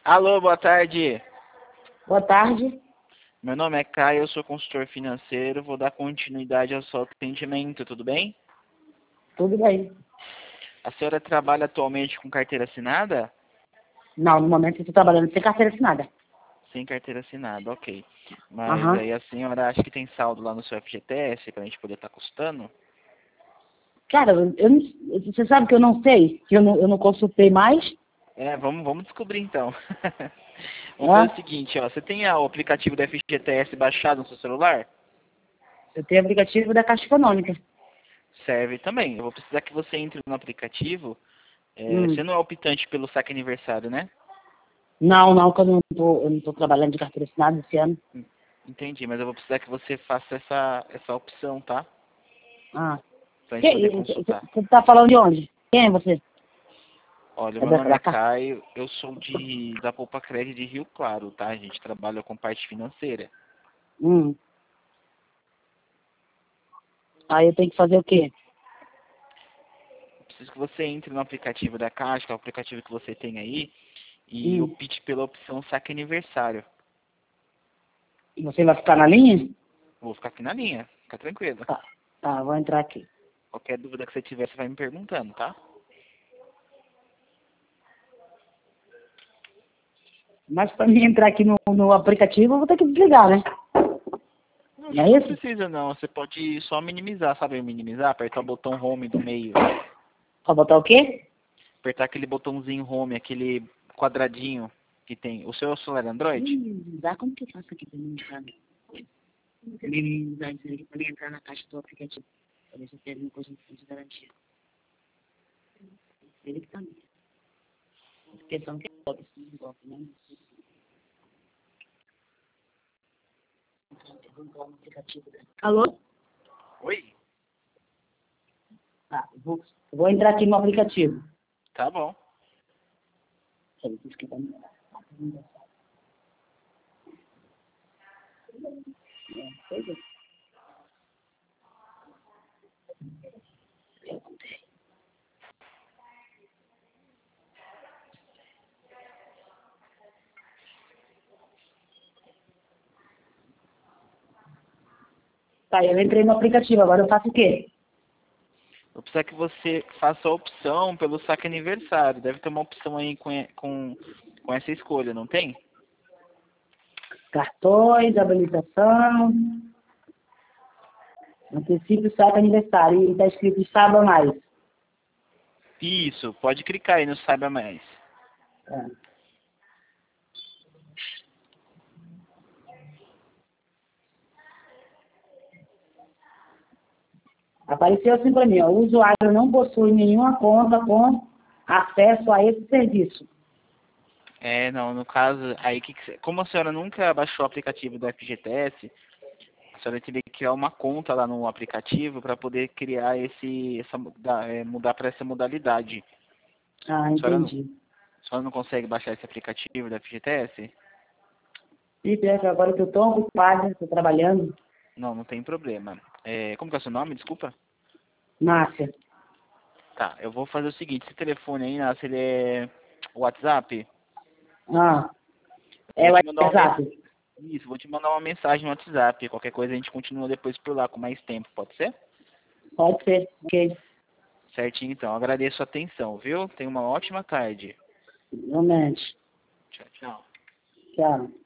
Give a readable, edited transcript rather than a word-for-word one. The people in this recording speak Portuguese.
Alô, boa tarde. Boa tarde. Meu nome é Caio, eu sou consultor financeiro. Vou dar continuidade ao seu atendimento, tudo bem? Tudo bem. A senhora trabalha atualmente com carteira assinada? Não, no momento eu estou trabalhando sem carteira assinada. Sem carteira assinada, ok. Mas Aham. aí a senhora acha que tem saldo lá no seu FGTS para a gente poder estar custando? Cara, você sabe que eu não sei, que eu não consultei mais. Vamos descobrir então. Vamos fazer Ó, o seguinte, ó. Você tem o aplicativo do FGTS baixado no seu celular? eu tenho aplicativo da Caixa Econômica. Serve também. Eu vou precisar que você entre no aplicativo. Hum. Você não é optante pelo saque aniversário, né? Não, que eu não tô trabalhando de carteira assinada esse ano. Entendi, mas eu vou precisar que você faça essa opção, tá? Ah. Pra gente poder consultar. Você tá falando de onde? Quem é você? Olha, É meu nome é da Caixa? Caio, eu sou da Poupa Crédito de Rio Claro, tá? A gente trabalha com parte financeira. Hum. Aí eu tenho que fazer o quê? Preciso que você entre no aplicativo da Caixa, que é o aplicativo que você tem aí, e Hum. opte pela opção saque aniversário. Você vai ficar na linha? Vou ficar aqui na linha, fica tranquilo. Tá, vou entrar aqui. Qualquer dúvida que você tiver, você vai me perguntando, tá? Mas para mim entrar aqui no aplicativo, eu vou ter que desligar, né? Não, Não é não isso? precisa não, você pode só minimizar, sabe minimizar? Apertar o botão home do meio. Pra botar o quê? Apertar aquele botãozinho home, aquele quadradinho que tem. O seu celular é Android? Minimizar, como que eu faço aqui pra minimizar? Minimizar isso aqui pra mim entrar na caixa do aplicativo. Pra ver se eu tenho alguma coisa de garantia. Ele que tá ali. Questão que é golpe, se não golpe, né? Vou entrar no aplicativo dele. Alô? Oi? Tá, eu vou entrar aqui no aplicativo. Tá bom. Peraí, deixa eu esquentar. Pois é. Tá, eu entrei no aplicativo, agora eu faço o quê? Eu preciso que você faça a opção pelo saque aniversário. Deve ter uma opção aí com essa escolha, não tem? Cartões, habilitação, antecipo saque aniversário. E tá escrito saiba mais. Isso, pode clicar aí no Saiba Mais. É. Apareceu assim para mim, ó, o usuário não possui nenhuma conta com acesso a esse serviço. Não, no caso, aí como a senhora nunca baixou o aplicativo do FGTS, a senhora teria que criar uma conta lá no aplicativo para poder criar mudar para essa modalidade. Ah, A senhora, não, entendi. a senhora não consegue baixar esse aplicativo do FGTS? E pior que agora que eu estou ocupada, estou trabalhando, Não, não tem problema. Como que é o seu nome? Desculpa. Márcia. Tá, eu vou fazer o seguinte, esse telefone aí, Nácia, ele é WhatsApp? Ah, Vou é o te mandar WhatsApp. vou te mandar uma mensagem no WhatsApp. Qualquer coisa a gente continua depois por lá com mais tempo, pode ser? Pode ser, ok. Certinho, então. Agradeço a atenção, viu? Tenha uma ótima tarde. Realmente. Tchau, tchau. Tchau.